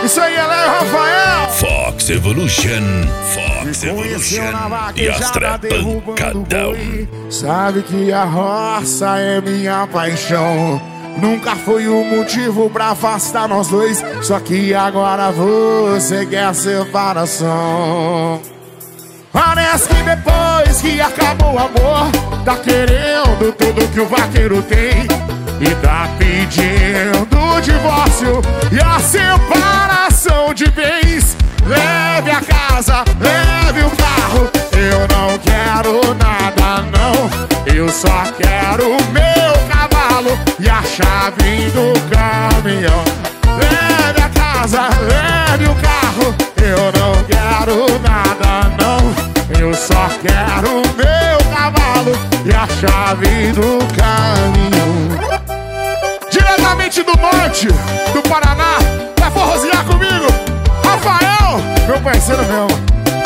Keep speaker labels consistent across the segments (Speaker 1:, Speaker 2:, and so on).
Speaker 1: Isso aí, Léo Rafael.
Speaker 2: Fox Evolution, Fox Evolution e Astra Pancadão.
Speaker 1: Sabe que a roça é minha paixão. Nunca foi o motivo pra afastar nós dois. Só que agora você quer separação. Parece que depois que acabou o amor, tá querendo tudo que o vaqueiro tem e tá pedindo o divórcio e a separação de bens. Leve a casa, leve o carro. Eu não quero nada não. Eu só quero o meu cavalo e a chave do caminhão. Leve a casa, leve o carro. Eu não quero nada não. Eu só quero o meu cavalo e a chave do caminhão. Diretamente do norte, do Paraná, vai forrosear comigo, Rafael, meu parceiro mesmo.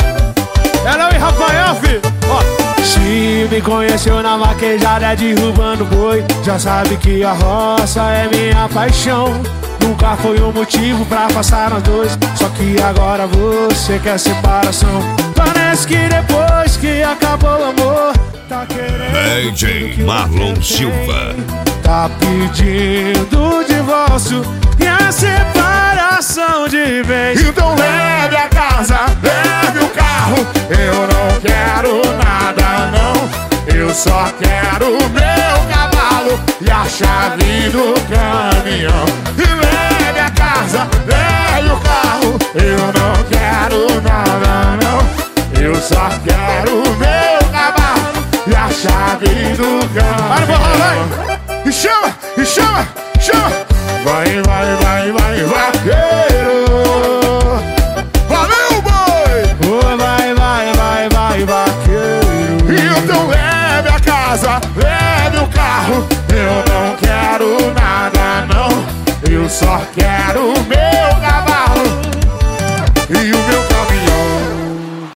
Speaker 3: É não, e Rafael, filho? Ó. Se me conheceu na vaquejada derrubando boi, já sabe que a roça é minha paixão. Nunca foi um motivo pra afastar nós dois, só que agora você quer separação. Parece que depois que acabou o amor, tá querendo
Speaker 2: DJ Marlon Silva.
Speaker 3: Tá pedindo o divórcio e a separação de bens.
Speaker 1: Então leve a casa, leve o carro. Eu não quero nada não. Eu só quero o meu cavalo e a chave do caminhão. E leve a casa, leve o carro. Eu não quero nada não. Eu só quero o meu cavalo e a chave do caminhão. E chama, e chama, chama. Vai, vai, vai, vai, vaqueiro. Valeu, boi.
Speaker 3: Oh, vai, vai, vai, vai, vaqueiro.
Speaker 1: Então leve a casa, leve o carro. Eu não quero nada não. Eu só quero